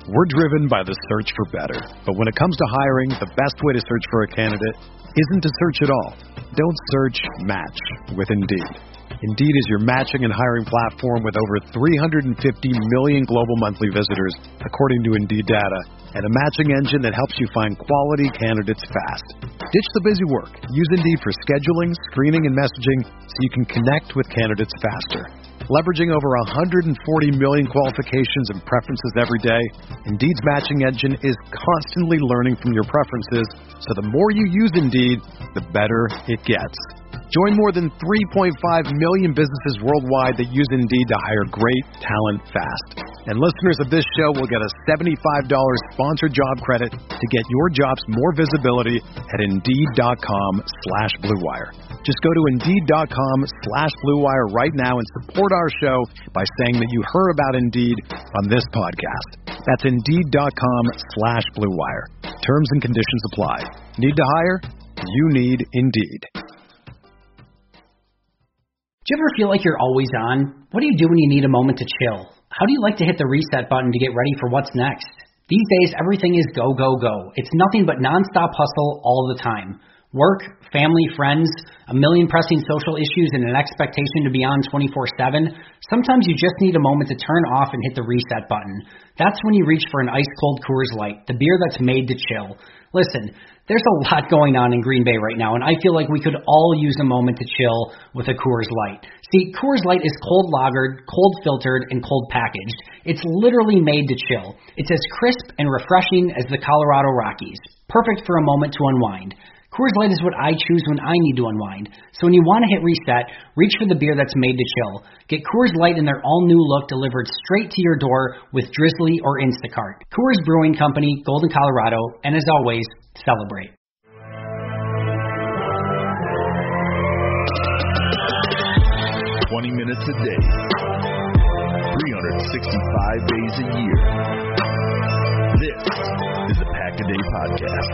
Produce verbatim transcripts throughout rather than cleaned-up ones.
We're driven by the search for better. But when it comes to hiring, the best way to search for a candidate isn't to search at all. Don't search, match with Indeed. Indeed is your matching and hiring platform with over three hundred fifty million global monthly visitors, according to Indeed data, and a matching engine that helps you find quality candidates fast. Ditch the busy work. Use Indeed for scheduling, screening, and messaging so you can connect with candidates faster. Leveraging over one hundred forty million qualifications and preferences every day, Indeed's matching engine is constantly learning from your preferences, so the more you use Indeed, the better it gets. Join more than three point five million businesses worldwide that use Indeed to hire great talent fast. And listeners of this show will get a seventy-five dollars sponsored job credit to get your jobs more visibility at Indeed.com slash Blue Wire. Just go to Indeed.com slash Blue Wire right now and support our show by saying that you heard about Indeed on this podcast. That's Indeed.com slash Blue Wire. Terms and conditions apply. Need to hire? You need Indeed. Do you ever feel like you're always on? What do you do when you need a moment to chill? How do you like to hit the reset button to get ready for what's next? These days, everything is go, go, go. It's nothing but nonstop hustle all the time. Work, family, friends, a million pressing social issues, and an expectation to be on twenty-four seven. Sometimes you just need a moment to turn off and hit the reset button. That's when you reach for an ice-cold Coors Light, the beer that's made to chill. Listen, there's a lot going on in Green Bay right now, and I feel like we could all use a moment to chill with a Coors Light. See, Coors Light is cold lagered, cold filtered, and cold packaged. It's literally made to chill. It's as crisp and refreshing as the Colorado Rockies. Perfect for a moment to unwind. Coors Light is what I choose when I need to unwind. So when you want to hit reset, reach for the beer that's made to chill. Get Coors Light in their all-new look delivered straight to your door with Drizzly or Instacart. Coors Brewing Company, Golden, Colorado, and as always, celebrate. twenty minutes a day, three hundred sixty-five days a year. This is the Pack-A-Day Podcast.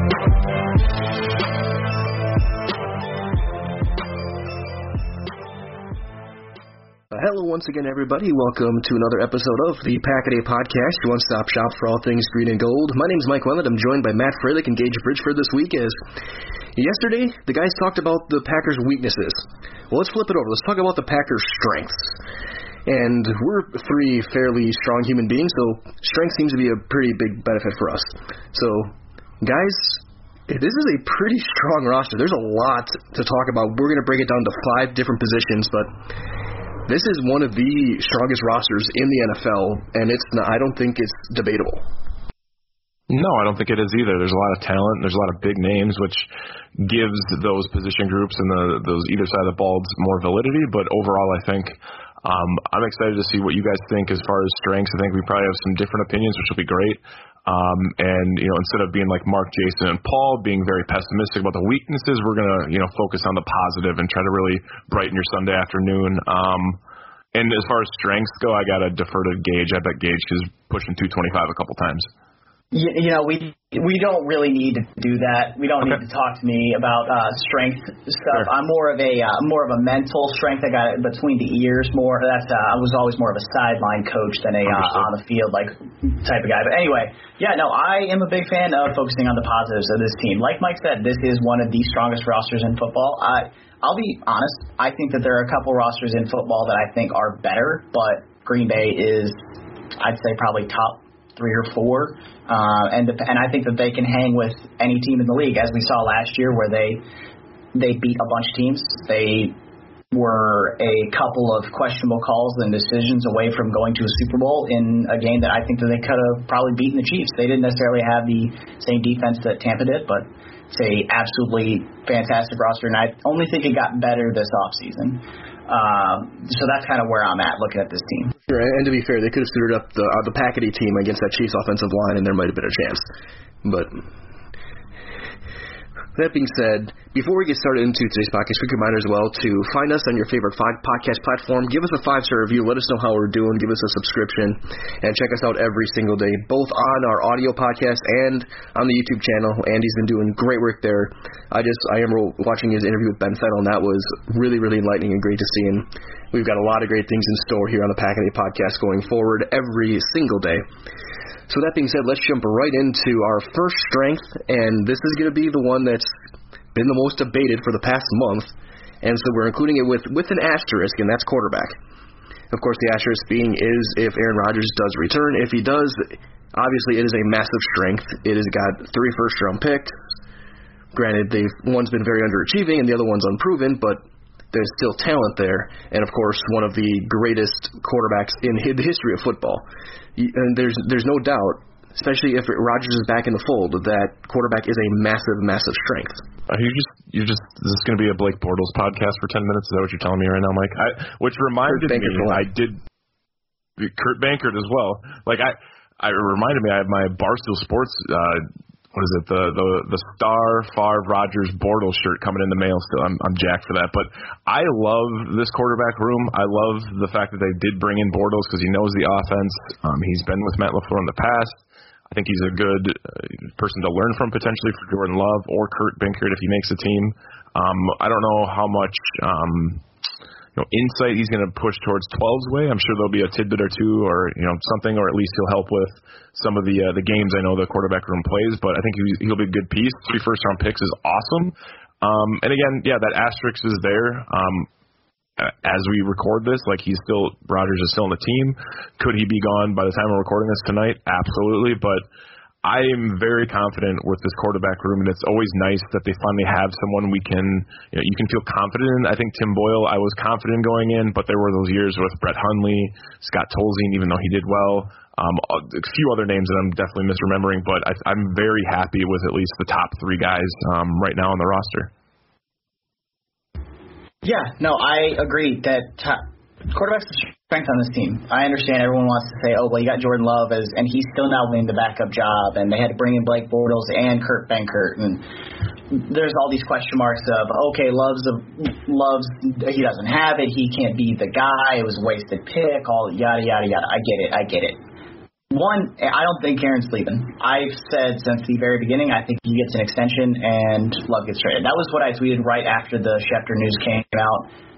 Uh, hello once again, everybody. Welcome to another episode of the Pack-A-Day Podcast, your one-stop shop for all things green and gold. My name is Mike Wellett. I'm joined by Matt Freilich and Gage Bridgeford this week. As yesterday, the guys talked about the Packers' weaknesses. Well, let's flip it over. Let's talk about the Packers' strengths. And we're three fairly strong human beings, so strength seems to be a pretty big benefit for us. So, guys, this is a pretty strong roster. There's a lot to talk about. We're going to break it down to five different positions, but this is one of the strongest rosters in the N F L, and it's not, I don't think it's debatable. No, I don't think it is either. There's a lot of talent. There's a lot of big names, which gives those position groups and the, those either side of the ball more validity. But overall, I think um, I'm excited to see what you guys think as far as strengths. I think we probably have some different opinions, which will be great. Um, and, you know, instead of being like Mark, Jason, and Paul, being very pessimistic about the weaknesses, we're going to, you know, focus on the positive and try to really brighten your Sunday afternoon. Um, and as far as strengths go, I got to defer to Gage. I bet Gage is pushing two twenty-five a couple times. You, you know, we we don't really need to do that. We don't Okay. need to talk to me about uh, strength stuff. Sure. I'm more of a uh, more of a mental strength. I got it between the ears more. That's uh, I was always more of a sideline coach than a uh, on the field like type of guy. But anyway, yeah, no, I am a big fan of focusing on the positives of this team. Like Mike said, this is one of the strongest rosters in football. I I'll be honest. I think that there are a couple rosters in football that I think are better, but Green Bay is, I'd say, probably top three or four, uh, and and I think that they can hang with any team in the league, as we saw last year, where they they beat a bunch of teams. They were a couple of questionable calls and decisions away from going to a Super Bowl in a game that I think that they could have probably beaten the Chiefs. They didn't necessarily have the same defense that Tampa did, but it's a absolutely fantastic roster, and I only think it got better this offseason. Um, so that's kind of where I'm at looking at this team. Sure, and to be fair, they could have suited up the uh, the Pack-A-Day team against that Chiefs offensive line, and there might have been a chance. But that being said, before we get started into today's podcast, quick reminder as well to find us on your favorite podcast platform. Give us a five-star review. Let us know how we're doing. Give us a subscription. And check us out every single day, both on our audio podcast and on the YouTube channel. Andy's been doing great work there. I just I am watching his interview with Ben Fennell, and that was really, really enlightening and great to see. And we've got a lot of great things in store here on the Pack-A-Day podcast going forward every single day. So that being said, let's jump right into our first strength, and this is going to be the one that's been the most debated for the past month, and so we're including it with, with an asterisk, and that's quarterback. Of course, the asterisk being is if Aaron Rodgers does return. If he does, obviously it is a massive strength. It has got three first-round picks. Granted, they've, one's been very underachieving, and the other one's unproven, but there's still talent there, and of course, one of the greatest quarterbacks in the history of football. And there's there's no doubt, especially if Rodgers is back in the fold, that quarterback is a massive, massive strength. Are you just you just is this going to be a Blake Bortles podcast for ten minutes? Is that what you're telling me right now, Mike? I, which reminded me, I did Kurt Bankert as well. Like I, I reminded me, I have my Barstool Sports. Uh, What is it? The the the Star Favre Rodgers Bortles shirt coming in the mail still. I'm I'm jacked for that. But I love this quarterback room. I love the fact that they did bring in Bortles because he knows the offense. Um, he's been with Matt LaFleur in the past. I think he's a good uh, person to learn from potentially for Jordan Love or Kurt Bankert if he makes a team. Um, I don't know how much um, you know insight he's going to push towards twelve's way. I'm sure there'll be a tidbit or two or you know something, or at least he'll help with some of the uh, the games I know the quarterback room plays, but I think he, he'll be a good piece. Three first-round picks is awesome. Um, and again, yeah, that asterisk is there. Um, as we record this, like he's still, Rodgers is still on the team. Could he be gone by the time we're recording this tonight? Absolutely. But I am very confident with this quarterback room, and it's always nice that they finally have someone we can, you know, you can feel confident in. I think Tim Boyle, I was confident going in, but there were those years with Brett Hundley, Scott Tolzien, even though he did well. Um, a few other names that I'm definitely misremembering, but I, I'm very happy with at least the top three guys um, right now on the roster. Yeah, no, I agree that top, quarterback's the strength on this team. I understand everyone wants to say, oh, well, you got Jordan Love, as, and he's still now winning the backup job, and they had to bring in Blake Bortles and Kurt Bankert, and there's all these question marks of, okay, Love's, a, Love's he doesn't have it, he can't be the guy, it was a wasted pick, all yada, yada, yada. I get it, I get it. One, I don't think Aaron's leaving. I've said since the very beginning, I think he gets an extension and Love gets traded. That was what I tweeted right after the Schefter news came out.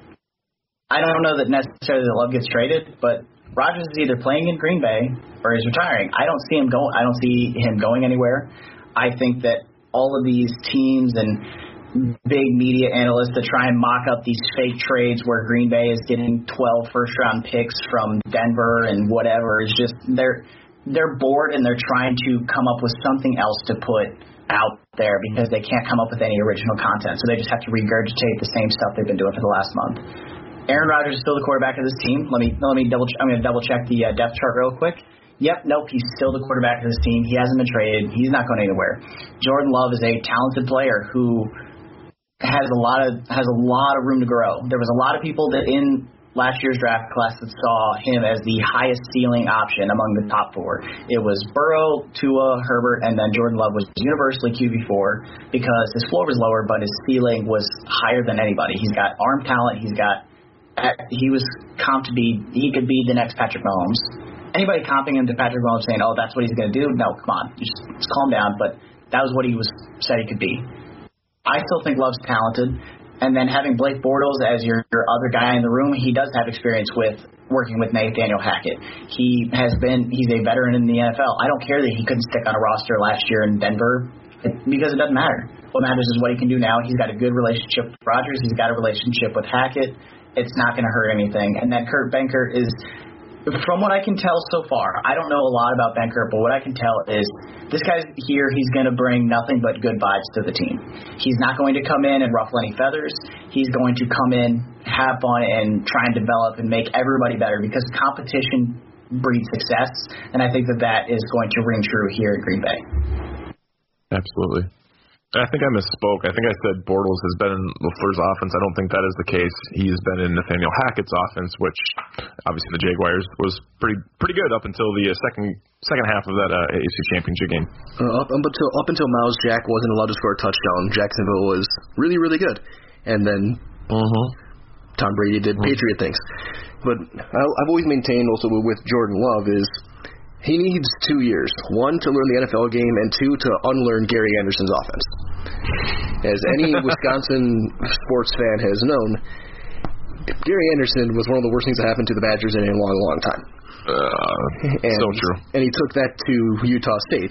I don't know that necessarily that Love gets traded, but Rodgers is either playing in Green Bay or he's retiring. I don't see him go. I don't see him going anywhere. I think that all of these teams and big media analysts that try and mock up these fake trades where Green Bay is getting twelve first-round picks from Denver and whatever is just they're. They're bored and they're trying to come up with something else to put out there because they can't come up with any original content. So they just have to regurgitate the same stuff they've been doing for the last month. Aaron Rodgers is still the quarterback of this team. Let me let me double. I'm going to double check the uh, depth chart real quick. Yep, nope, he's still the quarterback of this team. He hasn't been traded. He's not going anywhere. Jordan Love is a talented player who has a lot of has a lot of room to grow. There was a lot of people that in last year's draft class that saw him as the highest ceiling option among the top four. It was Burrow, Tua, Herbert, and then Jordan Love was universally Q B four because his floor was lower, but his ceiling was higher than anybody. He's got arm talent. He's got he was comped to be he could be the next Patrick Mahomes. Anybody comping him to Patrick Mahomes saying, "Oh, that's what he's going to do"? No, come on, just, just calm down. But that was what he was said he could be. I still think Love's talented. And then having Blake Bortles as your, your other guy in the room, he does have experience with working with Nathaniel Hackett. He has been, he's a veteran in the N F L. I don't care that he couldn't stick on a roster last year in Denver because it doesn't matter. What matters is what he can do now. He's got a good relationship with Rodgers. He's got a relationship with Hackett. It's not going to hurt anything. And then Kurt Bankert is, from what I can tell so far, I don't know a lot about Bankert, but what I can tell is this guy's here. He's going to bring nothing but good vibes to the team. He's not going to come in and ruffle any feathers. He's going to come in, have fun, and try and develop and make everybody better because competition breeds success, and I think that that is going to ring true here in Green Bay. Absolutely. I think I misspoke. I think I said Bortles has been in LaFleur's offense. I don't think that is the case. He's been in Nathaniel Hackett's offense, which obviously the Jaguars was pretty pretty good up until the second second half of that uh, A F C Championship game. Uh, up until up until Miles Jack wasn't allowed to score a touchdown, Jacksonville was really really good, and then uh-huh. Tom Brady did uh-huh. Patriot things. But I've always maintained also with Jordan Love is he needs two years. One, to learn the N F L game, and two, to unlearn Gary Anderson's offense. As any Wisconsin sports fan has known, Gary Anderson was one of the worst things that happened to the Badgers in a long, long time. Uh, and, so true. And he took that to Utah State.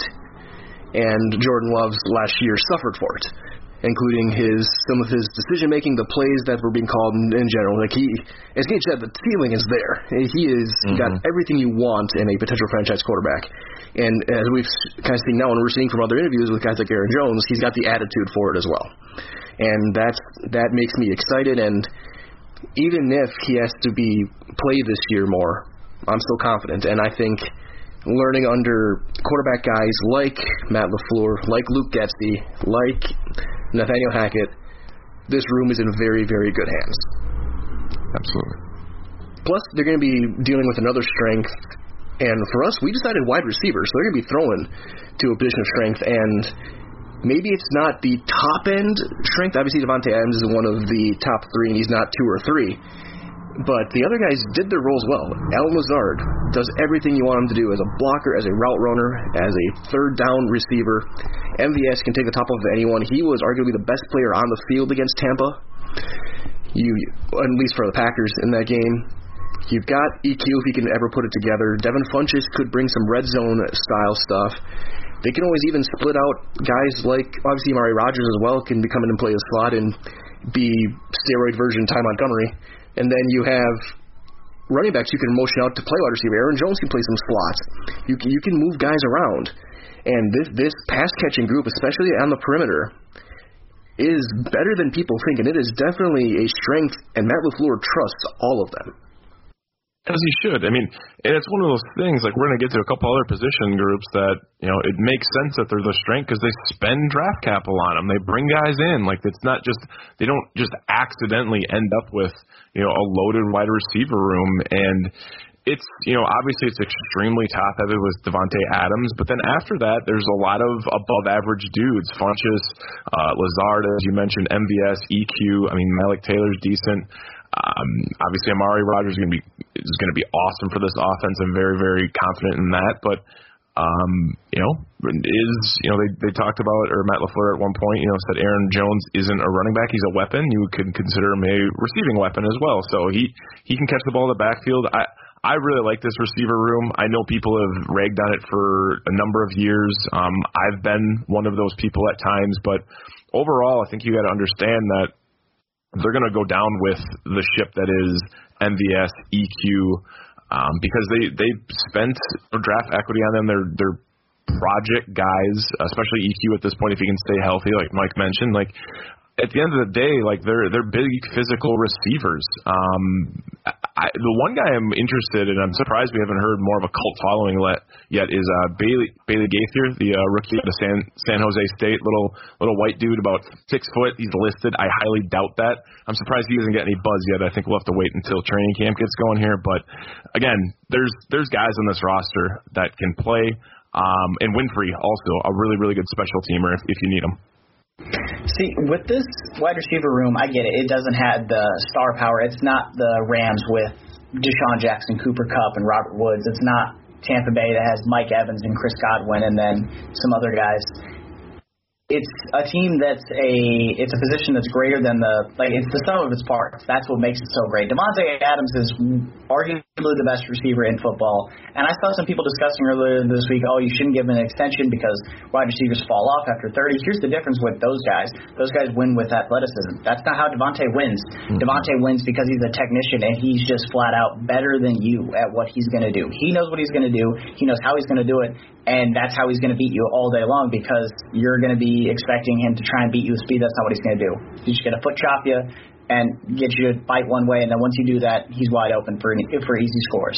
And Jordan Love's last year suffered for it, including his some of his decision-making, the plays that were being called in, in general. Like he, as Gage said, the ceiling is there. He is mm-hmm. got everything you want in a potential franchise quarterback. And as we've kind of seen now, and we're seeing from other interviews with guys like Aaron Jones, he's got the attitude for it as well. And that's, that makes me excited. And even if he has to be played this year more, I'm still confident. And I think learning under quarterback guys like Matt LaFleur, like Luke Getsy, like Nathaniel Hackett, this room is in very, very good hands. Absolutely. Plus, they're going to be dealing with another strength. And for us, we decided wide receiver, so they're going to be throwing to a position of strength. And maybe it's not the top-end strength. Obviously, Davante Adams is one of the top three, and he's not two or three. But the other guys did their roles well. Allen Lazard does everything you want him to do as a blocker, as a route runner, as a third down receiver. M V S can take the top of anyone. He was arguably the best player on the field against Tampa, you, at least for the Packers in that game. You've got E Q if he can ever put it together. Devin Funchess could bring some red zone style stuff. They can always even split out guys like, obviously, Amari Rodgers as well can come in and play a slot and be steroid version Ty Montgomery. And then you have running backs you can motion out to play wide receiver. Aaron Jones can play some slots. You can, you can move guys around. And this, this pass-catching group, especially on the perimeter, is better than people think. And it is definitely a strength, and Matt LaFleur trusts all of them. As he should. I mean, and it's one of those things, like we're going to get to a couple other position groups that, you know, it makes sense that they're the strength because they spend draft capital on them. They bring guys in. Like, it's not just, they don't just accidentally end up with, you know, a loaded wide receiver room. And it's, you know, obviously it's extremely top-heavy with Davante Adams, but then after that, there's a lot of above-average dudes. Funchess, uh, Lazard, as you mentioned, M V S, E Q. I mean, Malik Taylor's decent. Um, obviously, Amari Rodgers is going to be is going to be awesome for this offense. I'm very, very confident in that. But um, you know, is you know they they talked about, or Matt LaFleur at one point, you know, said Aaron Jones isn't a running back; he's a weapon. You could consider him a receiving weapon as well. So he he can catch the ball in the backfield. I I really like this receiver room. I know people have ragged on it for a number of years. Um, I've been one of those people at times, but overall, I think you got to understand that they're going to go down with the ship that is M V S, E Q, um, because they they spent draft equity on them. They're they're project guys, especially E Q at this point. If he can stay healthy, like Mike mentioned, like at the end of the day, like they're they're big physical receivers. Um, I, the one guy I'm interested in, I'm surprised we haven't heard more of a cult following let, yet, is uh, Bailey Bailey Gaither, the uh, rookie out of San San Jose State, little little white dude, about six foot. He's listed. I highly doubt that. I'm surprised he doesn't get any buzz yet. I think we'll have to wait until training camp gets going here. But again, there's there's guys on this roster that can play. Um, and Winfrey also a really really good special teamer if, if you need him. See, with this wide receiver room, I get it. It doesn't have the star power. It's not the Rams with Deshaun Jackson, Cooper Kupp, and Robert Woods. It's not Tampa Bay that has Mike Evans and Chris Godwin and then some other guys. It's a team that's a it's a position that's greater than the like it's the sum of its parts. That's what makes it so great. Davante Adams is arguably the best receiver in football. And I saw some people discussing earlier this week, oh, you shouldn't give him an extension because wide receivers fall off after thirty. Here's the difference with those guys. Those guys win with athleticism. That's not how Davante wins. Mm-hmm. Davante wins because he's a technician and he's just flat out better than you at what he's going to do. He knows what he's going to do. He knows how he's going to do it. And that's how he's going to beat you all day long because you're going to be expecting him to try and beat you with speed. That's not what he's going to do. He's just going to foot chop you and get you to bite one way, and then once you do that, he's wide open for for easy scores.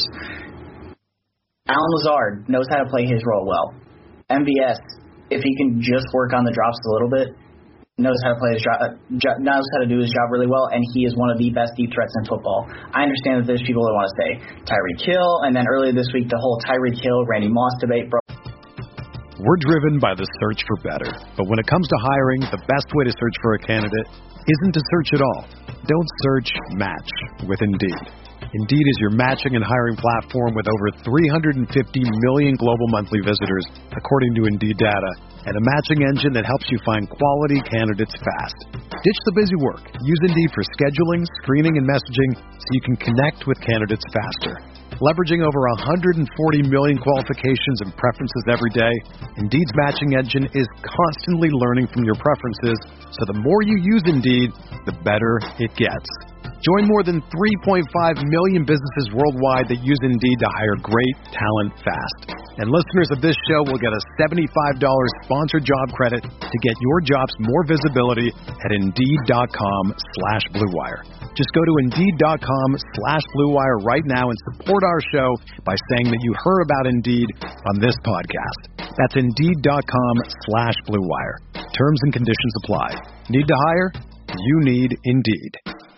Allen Lazard knows how to play his role well. M V S, if he can just work on the drops a little bit, knows how to play his job, knows how to do his job really well, and he is one of the best deep threats in football. I understand that there's people that want to say Tyreek Hill, and then earlier this week the whole Tyreek Hill, Randy Moss debate broke. We're driven by the search for better. But when it comes to hiring, the best way to search for a candidate isn't to search at all. Don't search, match with Indeed. Indeed is your matching and hiring platform with over three hundred fifty million global monthly visitors, according to Indeed data, and a matching engine that helps you find quality candidates fast. Ditch the busy work. Use Indeed for scheduling, screening, and messaging so you can connect with candidates faster. Leveraging over one hundred forty million qualifications and preferences every day, Indeed's matching engine is constantly learning from your preferences, so the more you use Indeed, the better it gets. Join more than three point five million businesses worldwide that use Indeed to hire great talent fast. And listeners of this show will get a seventy-five dollars sponsored job credit to get your jobs more visibility at Indeed.com slash Blue Wire. Just go to Indeed.com slash Blue Wire right now and support our show by saying that you heard about Indeed on this podcast. That's Indeed.com slash Blue Wire. Terms and conditions apply. Need to hire? You need Indeed.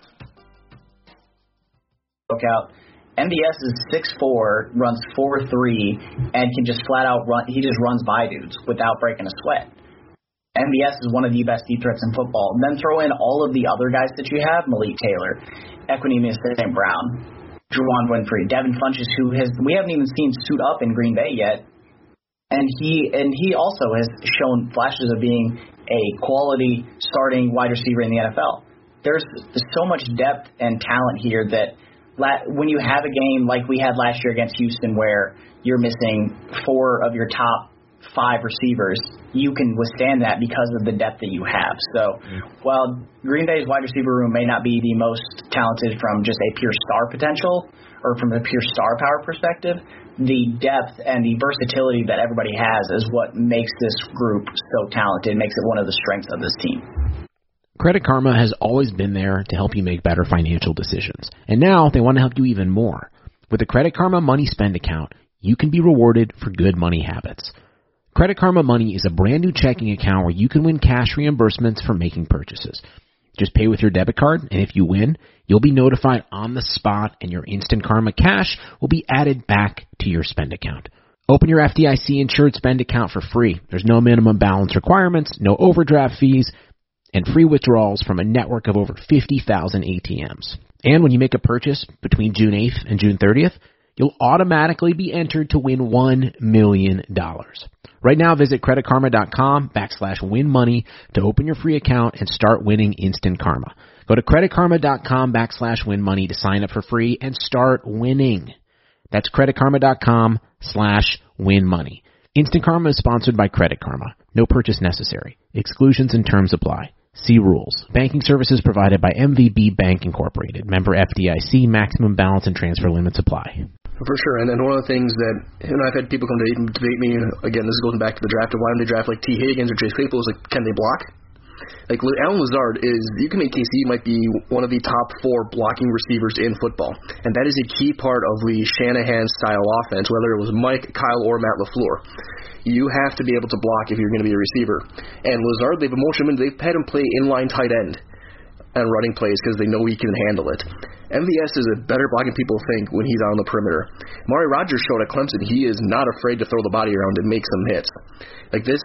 Out. M B S is six foot four, runs four three, and can just flat out run. He just runs by dudes without breaking a sweat. M B S is one of the best deep threats in football. And then throw in all of the other guys that you have: Malik Taylor, Equanimeous Saint Brown, Juwan Winfrey, Devin Funchess, who has we haven't even seen suit up in Green Bay yet, and he and he also has shown flashes of being a quality starting wide receiver in the N F L. There's, there's so much depth and talent here that. When you have a game like we had last year against Houston where you're missing four of your top five receivers, you can withstand that because of the depth that you have. So while Green Bay's wide receiver room may not be the most talented from just a pure star potential or from a pure star power perspective, the depth and the versatility that everybody has is what makes this group so talented, makes it one of the strengths of this team. Credit Karma has always been there to help you make better financial decisions. And now they want to help you even more. With the Credit Karma Money Spend account, you can be rewarded for good money habits. Credit Karma Money is a brand new checking account where you can win cash reimbursements for making purchases. Just pay with your debit card, and if you win, you'll be notified on the spot, and your Instant Karma cash will be added back to your spend account. Open your F D I C-insured spend account for free. There's no minimum balance requirements, no overdraft fees, and free withdrawals from a network of over fifty thousand A T Ms. And when you make a purchase between June eighth and June thirtieth, you'll automatically be entered to win one million dollars. Right now, visit creditkarma.com backslash win money to open your free account and start winning instant karma. Go to creditkarma.com backslash win money to sign up for free and start winning. That's creditkarma.com slash win money. Instant Karma is sponsored by Credit Karma. No purchase necessary. Exclusions and terms apply. See rules. Banking services provided by M V B Bank Incorporated. Member F D I C. Maximum balance and transfer limits apply. For sure, and, and one of the things that, and I've had people come to debate, debate me, again, this is going back to the draft of why don't they draft like T. Higgins or Chase Claypool, is like, can they block? Like, Allen Lazard is, you can make K C might be one of the top four blocking receivers in football, and that is a key part of the Shanahan-style offense, whether it was Mike, Kyle, or Matt LaFleur. You have to be able to block if you're going to be a receiver. And Lazard, they've motioned him, they've had him play inline tight end and running plays because they know he can handle it. M V S is a better blocking people think when he's on the perimeter. Amari Rodgers showed at Clemson he is not afraid to throw the body around and make some hits. Like this,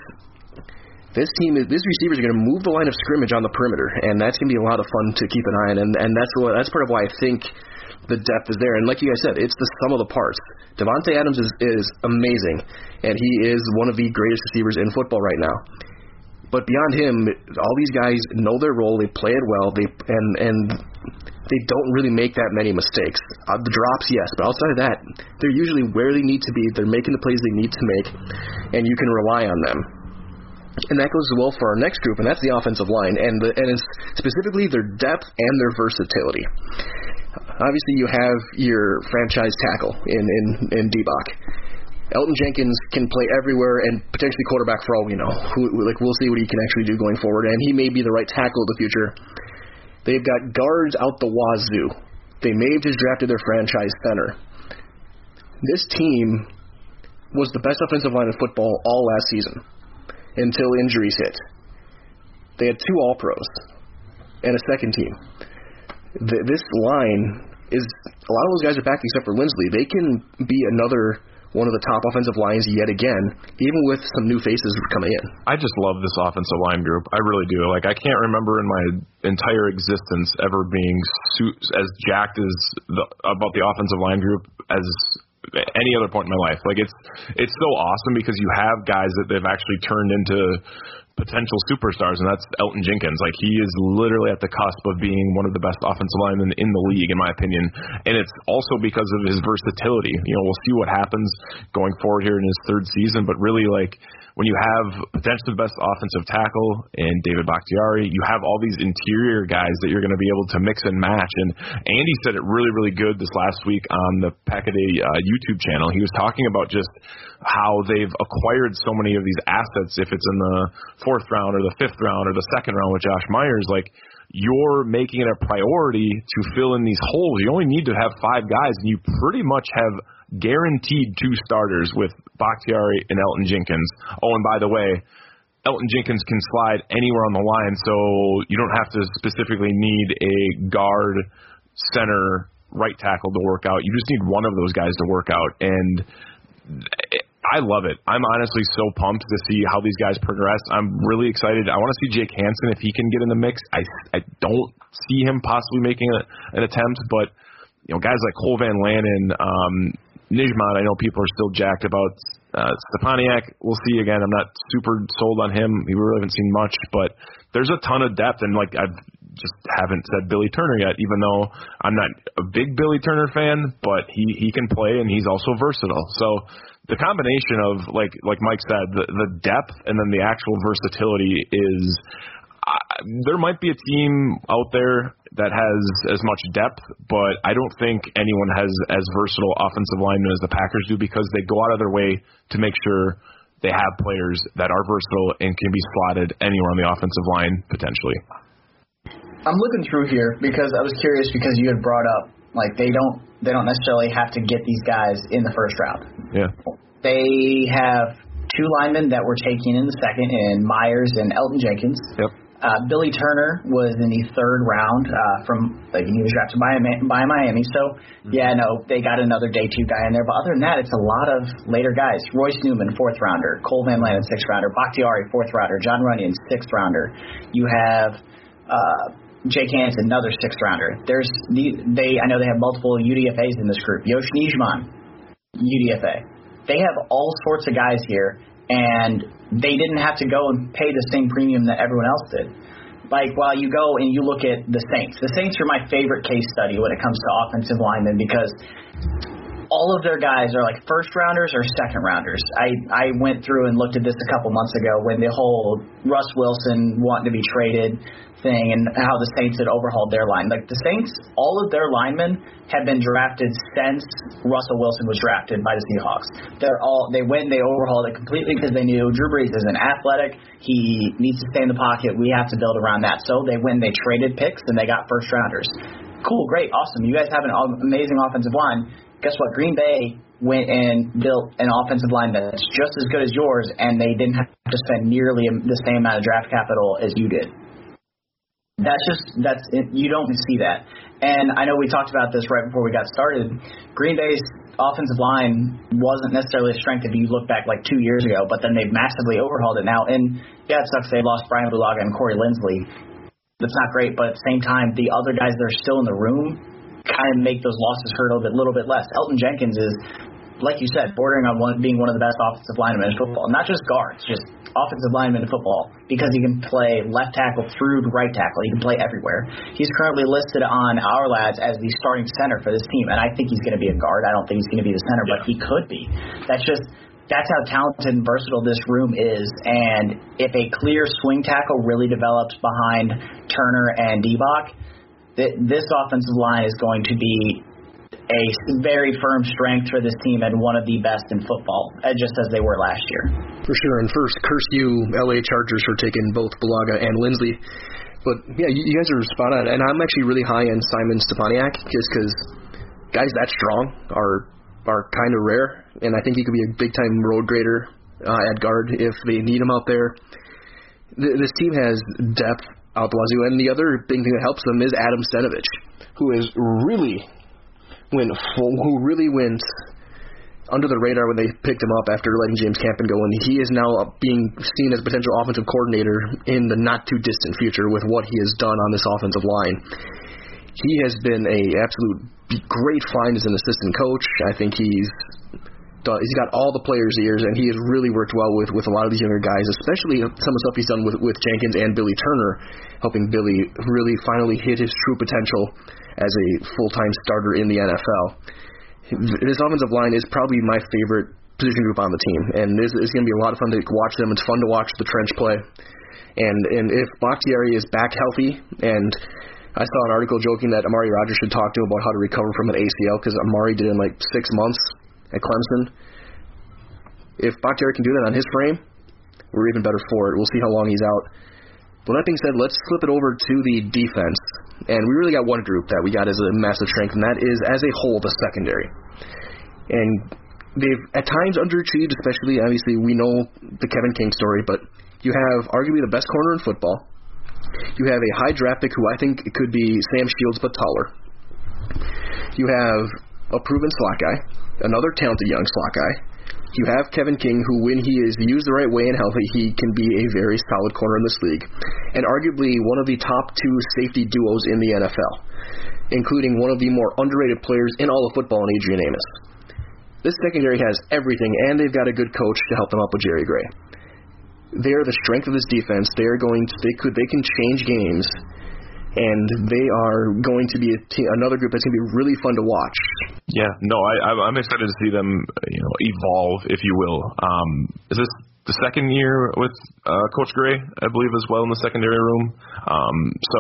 this team, is, these receivers are going to move the line of scrimmage on the perimeter, and that's going to be a lot of fun to keep an eye on. And, and that's what that's part of why I think the depth is there. And like you guys said, it's the sum of the parts. Davante Adams is, is amazing, and he is one of the greatest receivers in football right now. But beyond him, all these guys know their role. They play it well. They and and they don't really make that many mistakes. Uh, the drops, yes, but outside of that, they're usually where they need to be. They're making the plays they need to make, and you can rely on them. And that goes as well for our next group, and that's the offensive line, and the, and it's specifically their depth and their versatility. Obviously, you have your franchise tackle in in, in D-Bach. Elton Jenkins can play everywhere and potentially quarterback for all we know. Who, like we'll see what he can actually do going forward, and he may be the right tackle of the future. They've got guards out the wazoo. They may have just drafted their franchise center. This team was the best offensive line in football all last season until injuries hit. They had two All-Pros and a second team. The, this line is, a lot of those guys are back except for Lindsley. They can be another one of the top offensive lines yet again, even with some new faces coming in. I just love this offensive line group. I really do. Like, I can't remember in my entire existence ever being su- as jacked as the, about the offensive line group as any other point in my life. Like, it's it's so awesome because you have guys that they've actually turned into potential superstars, and that's Elgton Jenkins. Like, he is literally at the cusp of being one of the best offensive linemen in the league, in my opinion. And it's also because of his versatility. You know, we'll see what happens going forward here in his third season, but really, like, when you have potentially the best offensive tackle in David Bakhtiari, you have all these interior guys that you're going to be able to mix and match. And Andy said it really, really good this last week on the Pack-A-Day uh, YouTube channel. He was talking about just how they've acquired so many of these assets, if it's in the fourth round or the fifth round or the second round with Josh Myers. Like, you're making it a priority to fill in these holes. You only need to have five guys, and you pretty much have guaranteed two starters with Bakhtiari and Elgton Jenkins. Oh, and by the way, Elgton Jenkins can slide anywhere on the line, so you don't have to specifically need a guard, center, right tackle to work out. You just need one of those guys to work out, and I love it. I'm honestly so pumped to see how these guys progress. I'm really excited. I want to see Jake Hansen if he can get in the mix. I, I don't see him possibly making a, an attempt, but you know, guys like Cole Van Lanen, um, Nijman, I know people are still jacked about uh, Stepaniak. We'll see again. I'm not super sold on him. We really haven't seen much, but there's a ton of depth, and like I've just haven't said Billy Turner yet, even though I'm not a big Billy Turner fan, but he, he can play, and he's also versatile. So the combination of, like like Mike said, the, the depth and then the actual versatility is uh, there might be a team out there that has as much depth, but I don't think anyone has as versatile offensive linemen as the Packers do, because they go out of their way to make sure they have players that are versatile and can be slotted anywhere on the offensive line potentially. I'm looking through here because I was curious, because you had brought up, like, they don't they don't necessarily have to get these guys in the first round. Yeah. They have two linemen that were taken in the second, in Myers and Elgton Jenkins. Yep. Uh, Billy Turner was in the third round uh, from, like, he was drafted by, by Miami. So, mm-hmm. yeah, no, they got another day two guy in there. But other than that, it's a lot of later guys. Royce Newman, fourth rounder. Cole Van Lanen, sixth rounder. Bakhtiari, fourth rounder. John Runyon, sixth rounder. You have uh, Jake Hansen, another sixth rounder. There's they. I know they have multiple U D F As in this group. Yosh Nijman, U D F A. They have all sorts of guys here, and they didn't have to go and pay the same premium that everyone else did. Like, while you go and you look at the Saints, the Saints are my favorite case study when it comes to offensive linemen, because all of their guys are like first rounders or second rounders. I, I went through and looked at this a couple months ago when the whole Russ Wilson wanting to be traded thing and how the Saints had overhauled their line. Like, the Saints, all of their linemen have been drafted since Russell Wilson was drafted by the Seahawks. They're all they went and they overhauled it completely because they knew Drew Brees isn't athletic. He needs to stay in the pocket. We have to build around that. So they went and they traded picks and they got first rounders. Cool, great, awesome. You guys have an amazing offensive line. Guess what? Green Bay went and built an offensive line that's just as good as yours, and they didn't have to spend nearly the same amount of draft capital as you did. That's just, that's it. You don't see that. And I know we talked about this right before we got started. Green Bay's offensive line wasn't necessarily a strength if you look back like two years ago, but then they've massively overhauled it now. And yeah, it sucks they lost Brian Bulaga and Corey Linsley. That's not great, but at the same time, the other guys that are still in the room kind of make those losses hurt a little bit, little bit less. Elgton Jenkins is, like you said, bordering on one, being one of the best offensive linemen in football. Not just guards, just offensive linemen in football, because he can play left tackle through right tackle. He can play everywhere. He's currently listed on Our Lads as the starting center for this team, and I think he's going to be a guard. I don't think he's going to be the center, but he could be. That's just that's how talented and versatile this room is. And if a clear swing tackle really develops behind Turner and D-Bach, th- this offensive line is going to be a very firm strength for this team and one of the best in football, just as they were last year. For sure. And first, curse you, L A Chargers, for taking both Bulaga and Linsley. But, yeah, you, you guys are spot on. And I'm actually really high on Simon Stepaniak, just because guys that strong are are kind of rare. And I think he could be a big-time road grader uh, at guard if they need him out there. Th- this team has depth out the wazoo. And the other big thing that helps them is Adam Stenavich, who is really... Went full, who really went under the radar when they picked him up after letting James Campen go, and he is now being seen as a potential offensive coordinator in the not-too-distant future with what he has done on this offensive line. He has been a absolute great find as an assistant coach. I think he's done, he's got all the players' ears, and he has really worked well with, with a lot of these younger guys, especially some of the stuff he's done with, with Jenkins and Billy Turner, helping Billy really finally hit his true potential as a full-time starter in the N F L. This offensive line is probably my favorite position group on the team, and it's, it's going to be a lot of fun to watch them. It's fun to watch the trench play. And and if Bakhtiari is back healthy, and I saw an article joking that Amari Rodgers should talk to him about how to recover from an A C L, because Amari did it in like six months at Clemson. If Bakhtiari can do that on his frame, we're even better for it. We'll see how long he's out. But that being said, let's flip it over to the defense. And we really got one group that we got as a massive strength, and that is, as a whole, the secondary. And they've at times underachieved, especially, obviously, we know the Kevin King story, but you have arguably the best corner in football. You have a high draft pick who I think could be Sam Shields but taller. You have a proven slot guy, another talented young slot guy. You have Kevin King, who, when he is used the right way and healthy, he can be a very solid corner in this league, and arguably one of the top two safety duos in the N F L, including one of the more underrated players in all of football in Adrian Amos. This secondary has everything, and they've got a good coach to help them up with Jerry Gray. They are the strength of this defense. They are going to, they could they can change games, and they are going to be a te- another group that's going to be really fun to watch. Yeah, no, I, I'm excited to see them, you know, evolve, if you will. Um, is this the second year with uh, Coach Gray, I believe, as well in the secondary room? Um, so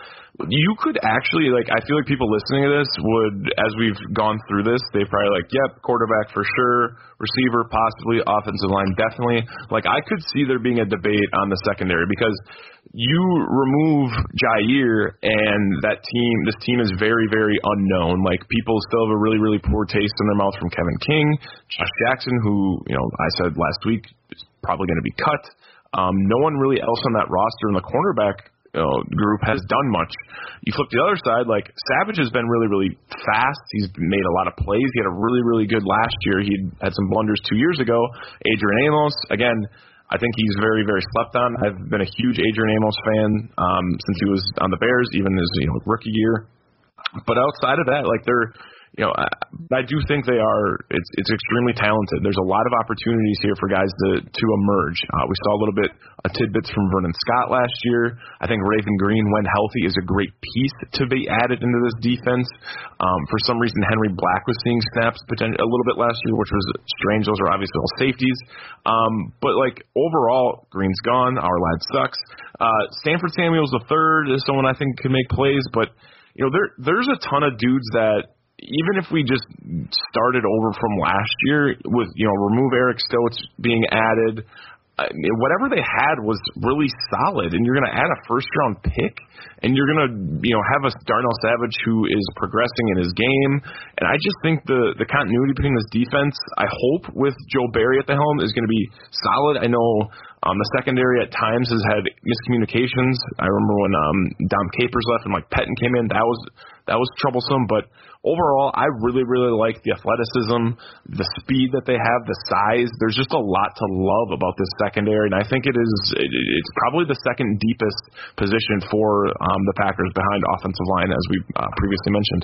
you could actually, like, I feel like people listening to this would, as we've gone through this, they probably like, yep, quarterback for sure, receiver possibly, offensive line definitely. Like, I could see there being a debate on the secondary, because you remove Jair and that team, this team is very, very unknown. Like, people still have a really, really poor taste in their mouth from Kevin King, Josh Jackson, who, you know, I said last week is probably going to be cut. Um, no one really else on that roster in the cornerback you know, group has done much. You flip the other side, like, Savage has been really, really fast. He's made a lot of plays. He had a really, really good last year. He had some blunders two years ago. Adrian Amos, again, I think he's very, very slept on. I've been a huge Adrian Amos fan um, since he was on the Bears, even his you know rookie year. But outside of that, like they're, you know, I, I do think they are. It's it's extremely talented. There's a lot of opportunities here for guys to to emerge. Uh, we saw a little bit of tidbits from Vernon Scott last year. I think Raven Green, when healthy, is a great piece to be added into this defense. Um, for some reason, Henry Black was seeing snaps potential a little bit last year, which was strange. Those are obviously all safeties. Um, but like overall, Green's gone. Our lad sucks. Uh, Stanford Samuels the third is someone I think can make plays, but you know there there's a ton of dudes that, even if we just started over from last year with, you know, remove Eric Stokes being added, I mean, whatever they had was really solid, and you're going to add a first-round pick, and you're going to, you know, have a Darnell Savage who is progressing in his game, and I just think the, the continuity between this defense, I hope, with Joe Barry at the helm is going to be solid. I know um, the secondary at times has had miscommunications. I remember when um, Dom Capers left and, like, Pettin came in. That was that was troublesome, but overall, I really, really like the athleticism, the speed that they have, the size. There's just a lot to love about this secondary, and I think it is it's probably the second deepest position for um, the Packers behind offensive line, as we uh, previously mentioned.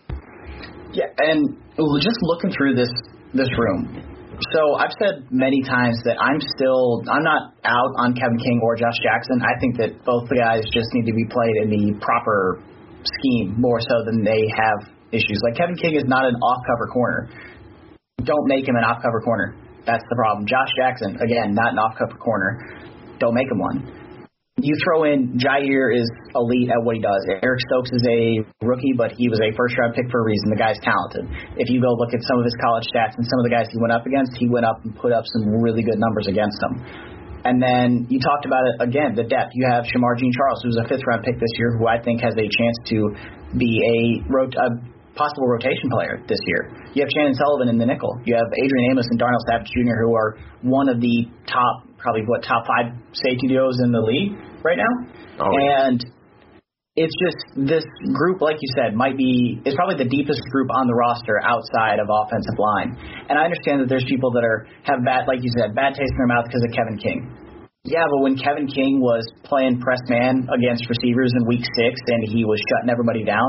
Yeah, and just looking through this this room, so I've said many times that I'm still I'm not out on Kevin King or Josh Jackson. I think that both the guys just need to be played in the proper scheme more so than they have issues. Like, Kevin King is not an off-cover corner. Don't make him an off-cover corner. That's the problem. Josh Jackson, again, not an off-cover corner. Don't make him one. You throw in Jair is elite at what he does. Eric Stokes is a rookie, but he was a first-round pick for a reason. The guy's talented. If you go look at some of his college stats and some of the guys he went up against, he went up and put up some really good numbers against them. And then you talked about it again, the depth. You have Shamar Jean Charles, who's a fifth-round pick this year, who I think has a chance to be a, rot- a possible rotation player this year. You have Shannon Sullivan in the nickel. You have Adrian Amos and Darnell Savage Junior, who are one of the top, probably what, top five safety duos in the league right now. Oh, yeah. And it's just this group, like you said, might be is probably the deepest group on the roster outside of offensive line. And I understand that there's people that are have bad, like you said, bad taste in their mouth because of Kevin King. Yeah, but when Kevin King was playing press man against receivers in week six and he was shutting everybody down,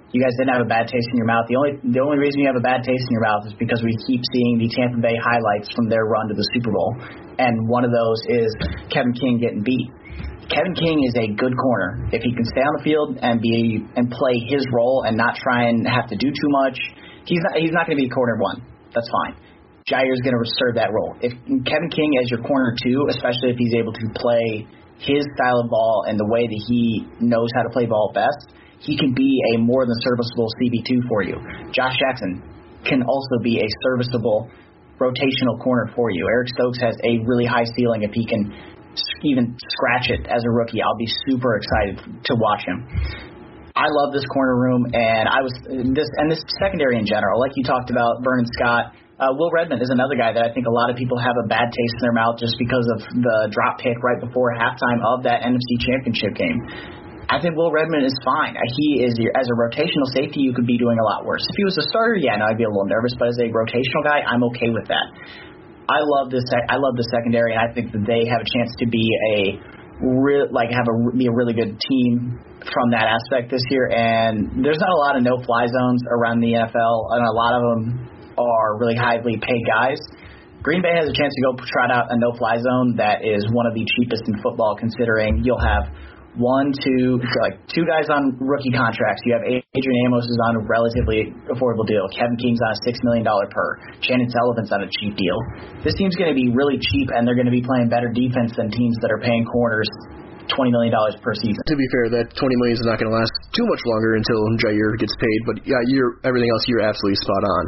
You guys didn't have a bad taste in your mouth. The only the only reason you have a bad taste in your mouth is because we keep seeing the Tampa Bay highlights from their run to the Super Bowl, and one of those is Kevin King getting beat. Kevin King is a good corner. If he can stay on the field and be and play his role and not try and have to do too much, he's not he's not going to be corner one. That's fine. Jair's going to serve that role. If Kevin King as your corner two, especially if he's able to play his style of ball and the way that he knows how to play ball best, he can be a more than serviceable C B two for you. Josh Jackson can also be a serviceable rotational corner for you. Eric Stokes has a really high ceiling if he can even scratch it as a rookie. I'll be super excited to watch him. I love this corner room, and I was this and this secondary in general. Like you talked about, Vernon Scott, uh, Will Redmond is another guy that I think a lot of people have a bad taste in their mouth just because of the drop pick right before halftime of that N F C Championship game. I think Will Redmond is fine. He is, as a rotational safety, you could be doing a lot worse. If he was a starter, yeah, no, I'd be a little nervous. But as a rotational guy, I'm okay with that. I love this. I love the secondary, and I think that they have a chance to be a real, like have a be a really good team from that aspect this year. And there's not a lot of no-fly zones around the N F L, and a lot of them are really highly paid guys. Green Bay has a chance to go trot out a no-fly zone that is one of the cheapest in football, considering you'll have one, two, like two guys on rookie contracts. You have Adrian Amos is on a relatively affordable deal. Kevin King's on a six million dollars per. Shannon Sullivan's on a cheap deal. This team's going to be really cheap, and they're going to be playing better defense than teams that are paying corners twenty million dollars per season. To be fair, that twenty million dollars is not going to last too much longer until Jair gets paid. But yeah, you're everything else you're absolutely spot on.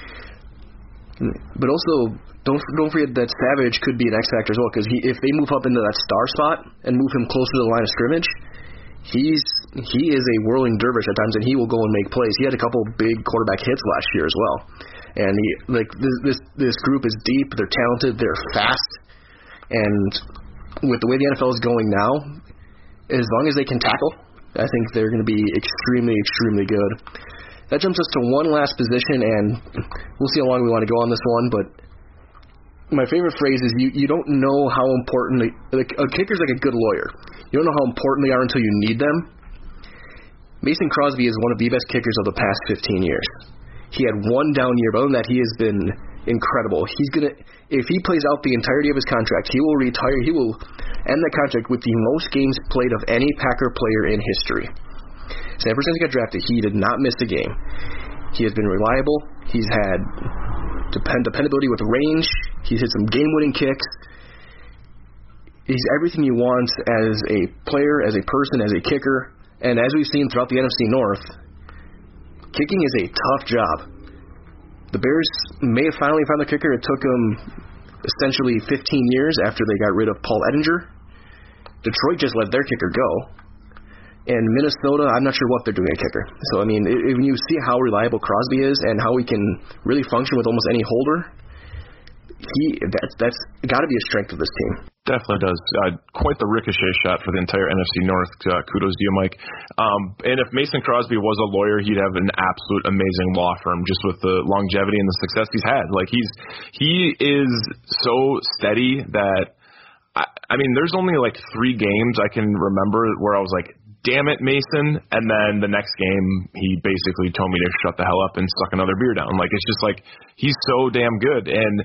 But also, Don't don't forget that Savage could be an X factor as well, because he, if they move up into that star spot and move him closer to the line of scrimmage, he's he is a whirling dervish at times, and he will go and make plays. He had a couple big quarterback hits last year as well, and he like this this this group is deep. They're talented. They're fast, and with the way the N F L is going now, as long as they can tackle, I think they're going to be extremely extremely good. That jumps us to one last position, and we'll see how long we want to go on this one, but my favorite phrase is you, you don't know how important they, like a kicker's like a good lawyer. You don't know how important they are until you need them. Mason Crosby is one of the best kickers of the past fifteen years. He had one down year, but other than that, he has been incredible. He's gonna if he plays out the entirety of his contract, he will retire. He will end the contract with the most games played of any Packer player in history. So ever since he got drafted, he did not miss a game. He has been reliable. He's had depend dependability with range. He's hit some game-winning kicks. He's everything you want as a player, as a person, as a kicker. And as we've seen throughout the N F C North, kicking is a tough job. The Bears may have finally found the kicker. It took them essentially fifteen years after they got rid of Paul Ettinger. Detroit just let their kicker go. And Minnesota, I'm not sure what they're doing at kicker. So, I mean, it, when you see how reliable Crosby is and how he can really function with almost any holder, he that's, that's got to be a strength of this team. Definitely does. Uh, quite the ricochet shot for the entire N F C North. Uh, kudos to you, Mike. Um, and if Mason Crosby was a lawyer, he'd have an absolute amazing law firm just with the longevity and the success he's had. Like, he's he is so steady that, I, I mean, there's only like three games I can remember where I was like, damn it, Mason. And then the next game, he basically told me to shut the hell up and suck another beer down. Like, it's just like, he's so damn good. And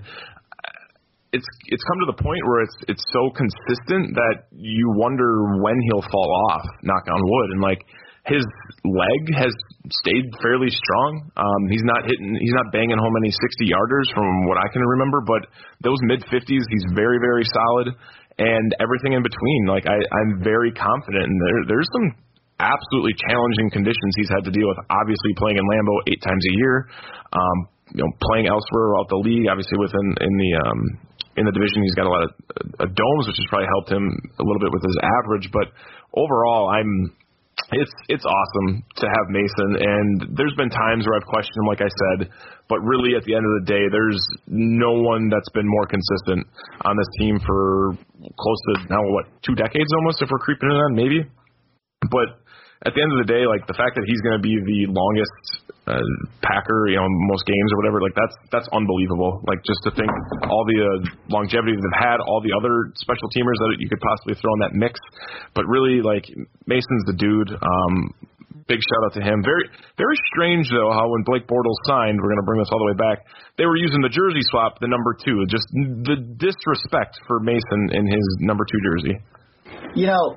it's it's come to the point where it's it's so consistent that you wonder when he'll fall off, knock on wood. And, like, his leg has stayed fairly strong. Um, he's not hitting, he's not banging home any sixty-yarders from what I can remember, but those mid-fifties, he's very, very solid. And everything in between, like I, I'm very confident. And there, there's some absolutely challenging conditions he's had to deal with. Obviously, playing in Lambeau eight times a year, um, you know, playing elsewhere throughout the league. Obviously, within in the um, in the division, he's got a lot of uh, domes, which has probably helped him a little bit with his average. But overall, I'm it's it's awesome to have Mason. And there's been times where I've questioned him, like I said. But really, at the end of the day, there's no one that's been more consistent on this team for close to now, what, two decades almost, if we're creeping in on, maybe. But at the end of the day, like, the fact that he's going to be the longest uh, Packer, you know, most games or whatever, like, that's that's unbelievable. Like, just to think all the uh, longevity they've had, all the other special teamers that you could possibly throw in that mix. But really, like, Mason's the dude. Um, big shout out to him. Very, very strange though how when Blake Bortles signed, we're going to bring this all the way back, they were using the jersey swap, the number two. Just the disrespect for Mason in his number two jersey. You know,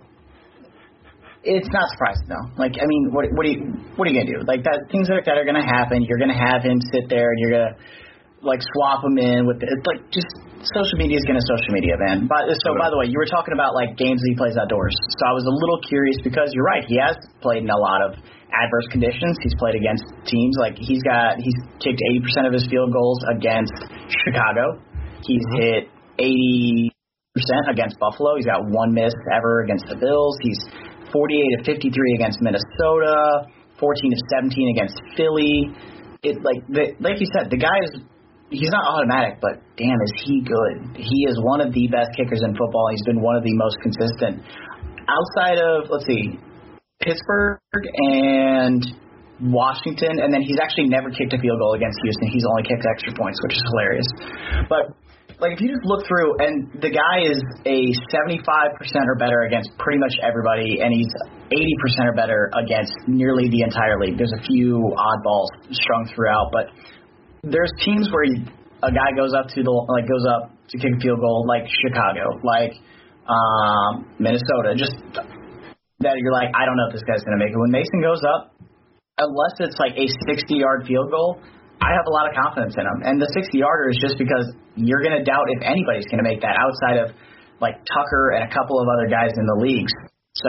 it's not surprising though. Like, I mean, what, what are you, what are you gonna do? Like that, things like that are gonna happen. You're gonna have him sit there, and you're gonna like swap him in with the, it's like just social media is gonna social media, man. But so by the way, you were talking about like games that he plays outdoors. So I was a little curious because you're right. He has played in a lot of adverse conditions. He's played against teams like he's got he's kicked eighty percent of his field goals against Chicago. He's hit eighty percent against Buffalo. He's got one miss ever against the Bills. He's forty-eight of fifty-three against Minnesota. fourteen of seventeen against Philly. It like the, like you said, the guy is. He's not automatic, but damn, is he good. He is one of the best kickers in football. He's been one of the most consistent. Outside of, let's see, Pittsburgh and Washington, and then he's actually never kicked a field goal against Houston. He's only kicked extra points, which is hilarious. But, like, if you just look through, and the guy is a seventy-five percent or better against pretty much everybody, and he's eighty percent or better against nearly the entire league. There's a few oddballs strung throughout, but there's teams where he, a guy goes up to the like goes up to kick a field goal, like Chicago, like um, Minnesota. Just that you're like, I don't know if this guy's going to make it. When Mason goes up, unless it's like a sixty-yard field goal, I have a lot of confidence in him. And the sixty-yarder is just because you're going to doubt if anybody's going to make that outside of like Tucker and a couple of other guys in the leagues. So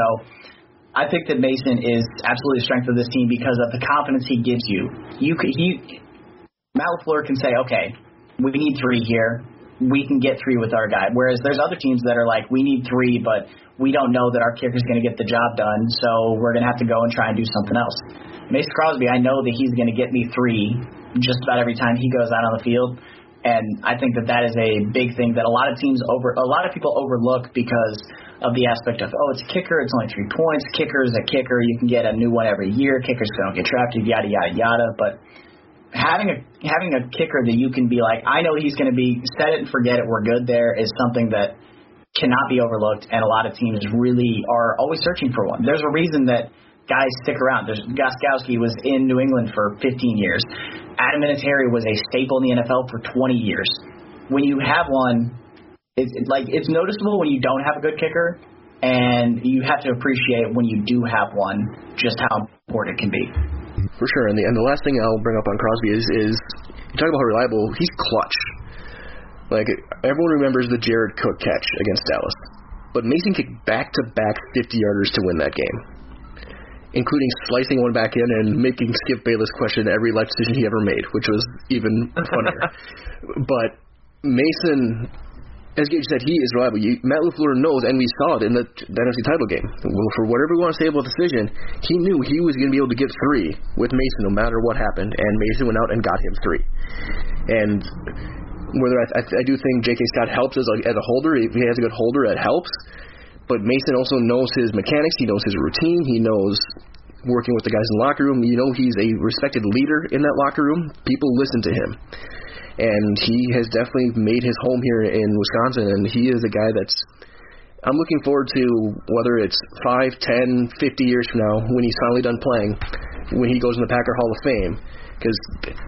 I think that Mason is absolutely the strength of this team because of the confidence he gives you. You could he. Matt LaFleur can say, okay, we need three here. We can get three with our guy. Whereas there's other teams that are like, we need three, but we don't know that our kicker's going to get the job done, so we're going to have to go and try and do something else. Mason Crosby, I know that he's going to get me three just about every time he goes out on the field, and I think that that is a big thing that a lot of teams over, a lot of people overlook because of the aspect of, oh, it's a kicker, it's only three points. Kicker is a kicker. You can get a new one every year. Kickers don't get drafted, yada, yada, yada, but Having a having a kicker that you can be like, I know he's going to be set it and forget it, we're good there, is something that cannot be overlooked, and a lot of teams really are always searching for one. There's a reason that guys stick around. There's Gostkowski was in New England for fifteen years. Adam Vinatieri was a staple in the N F L for twenty years. When you have one, it's it, like it's noticeable when you don't have a good kicker, and you have to appreciate when you do have one just how important it can be. For sure, and the, and the last thing I'll bring up on Crosby is, is you talk about how reliable, he's clutch. Like, everyone remembers the Jared Cook catch against Dallas, but Mason kicked back-to-back fifty-yarders to win that game, including slicing one back in and making Skip Bayless question every life decision he ever made, which was even funnier. But Mason, as Gage said, he is reliable. You, Matt LaFleur knows, and we saw it in the, the N F C title game. Well, for whatever we want to say about the decision, he knew he was going to be able to get three with Mason no matter what happened, and Mason went out and got him three. And whether I, I, I do think J K. Scott helps as a, as a holder, if he has a good holder, it helps. But Mason also knows his mechanics. He knows his routine. He knows working with the guys in the locker room. You know he's a respected leader in that locker room. People listen to him. And he has definitely made his home here in Wisconsin, and he is a guy that's – I'm looking forward to whether it's five, ten, fifty years from now when he's finally done playing, when he goes in the Packer Hall of Fame. Because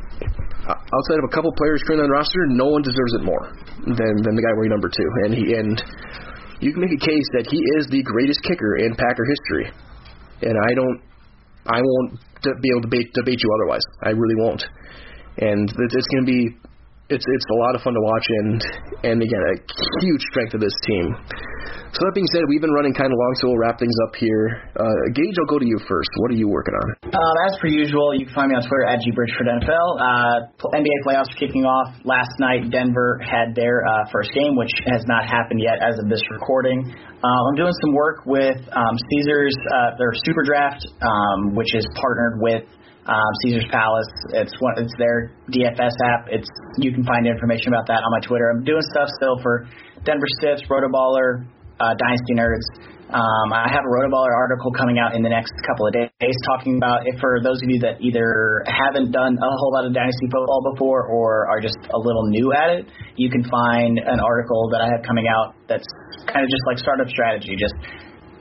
outside of a couple players currently on the roster, no one deserves it more than, than the guy wearing number two. And he and you can make a case that he is the greatest kicker in Packer history. And I don't – I won't be able to debate, debate you otherwise. I really won't. And it's going to be – It's it's a lot of fun to watch, and, and again, a huge strength of this team. So that being said, we've been running kind of long, so we'll wrap things up here. Uh, Gage, I'll go to you first. What are you working on? Um, as per usual, you can find me on Twitter at G Bridgeford N F L. Uh, N B A playoffs are kicking off. Last night, Denver had their uh, first game, which has not happened yet as of this recording. Uh, I'm doing some work with um, Caesars, uh, their Super Draft, um, which is partnered with Um, Caesars Palace. It's one. It's their D F S app. It's you can find information about that on my Twitter. I'm doing stuff still for Denver Stiffs, Rotoballer, uh, Dynasty Nerds. Um, I have a Rotoballer article coming out in the next couple of days talking about, if for those of you that either haven't done a whole lot of Dynasty football before or are just a little new at it, you can find an article that I have coming out that's kind of just like startup strategy, just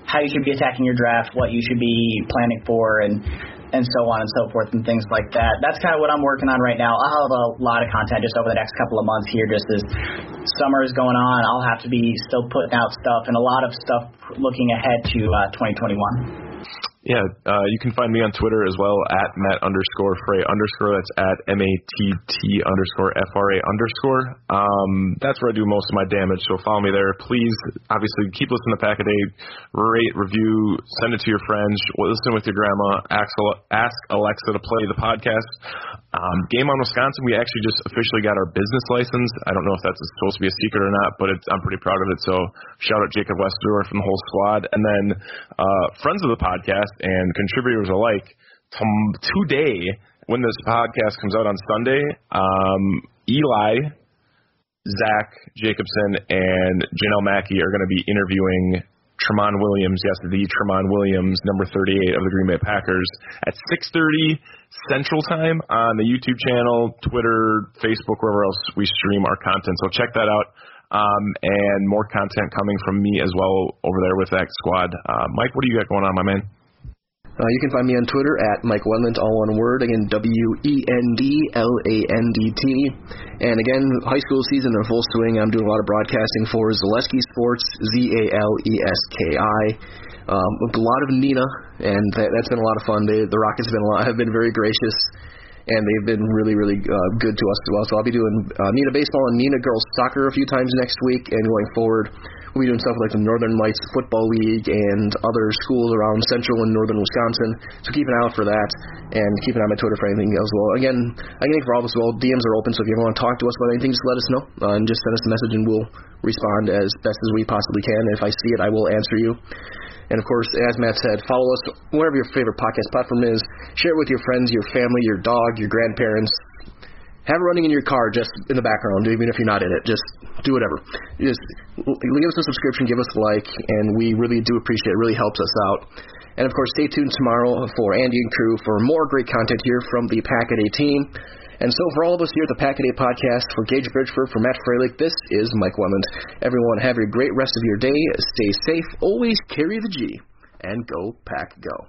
how you should be attacking your draft, what you should be planning for, and and so on and so forth and things like that. That's kind of what I'm working on right now. I'll have a lot of content just over the next couple of months here, just as summer is going on. I'll have to be still putting out stuff and a lot of stuff looking ahead to uh, twenty twenty-one. Yeah, uh, you can find me on Twitter as well, at Matt underscore Frey underscore. That's at M A T T underscore F R A underscore. Um, that's where I do most of my damage, so follow me there. Please, obviously, keep listening to Pack a Day. Rate, review, send it to your friends. Listen with your grandma. Ask, ask Alexa to play the podcast. Um, Game on Wisconsin, we actually just officially got our business license. I don't know if that's supposed to be a secret or not, but it's, I'm pretty proud of it, so shout out Jacob Westerdorf and the whole squad. And then uh, friends of the podcast and contributors alike, t- today, when this podcast comes out on Sunday, um, Eli, Zach Jacobson, and Janelle Mackey are going to be interviewing Tramon Williams, yes, the Tramon Williams, number thirty-eight of the Green Bay Packers, at six thirty Central Time on the YouTube channel, Twitter, Facebook, wherever else we stream our content. So check that out. Um, and more content coming from me as well over there with that squad. Uh, Mike, what do you got going on, my man? Uh, you can find me on Twitter at Mike Wendlandt, all one word. Again, W E N D L A N D T. And again, high school season in full swing. I'm doing a lot of broadcasting for Zaleski Sports, Z A L E S K I. Um, a lot of Nina, and that, that's been a lot of fun. They, the Rockets have been a lot, have been very gracious, and they've been really, really uh, good to us as well. So I'll be doing uh, Nina baseball and Nina girls soccer a few times next week, and going forward, we'll be doing stuff like the Northern Lights Football League and other schools around central and northern Wisconsin. So keep an eye out for that, and keep an eye on my Twitter for anything as well. Again, I can think for all this as well. D Ms are open, so if you ever want to talk to us about anything, just let us know, uh, and just send us a message, and we'll respond as best as we possibly can. If I see it, I will answer you. And, of course, as Matt said, follow us wherever your favorite podcast platform is. Share it with your friends, your family, your dog, your grandparents. Have it running in your car just in the background, even if you're not in it. Just do whatever. Just leave us a subscription, give us a like, and we really do appreciate it. It really helps us out. And, of course, stay tuned tomorrow for Andy and crew for more great content here from the Pack a Day team. And so for all of us here at the Pack a Day podcast, for Gage Bridgeford, for Matt Freilich, this is Mike Wendlandt. Everyone, have a great rest of your day. Stay safe. Always carry the G. And go, Pack, go.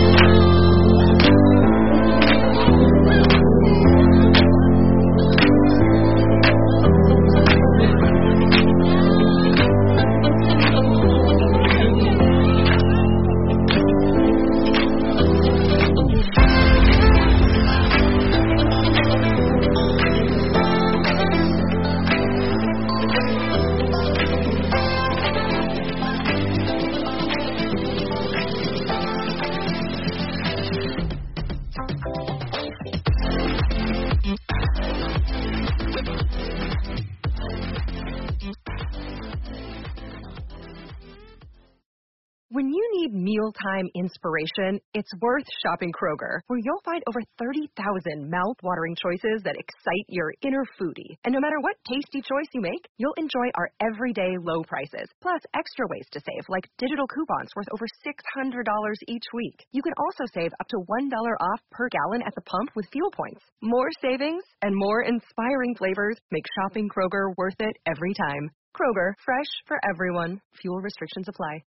When you need mealtime inspiration, it's worth shopping Kroger, where you'll find over thirty thousand mouth-watering choices that excite your inner foodie. And no matter what tasty choice you make, you'll enjoy our everyday low prices, plus extra ways to save, like digital coupons worth over six hundred dollars each week. You can also save up to one dollar off per gallon at the pump with fuel points. More savings and more inspiring flavors make shopping Kroger worth it every time. Kroger, fresh for everyone. Fuel restrictions apply.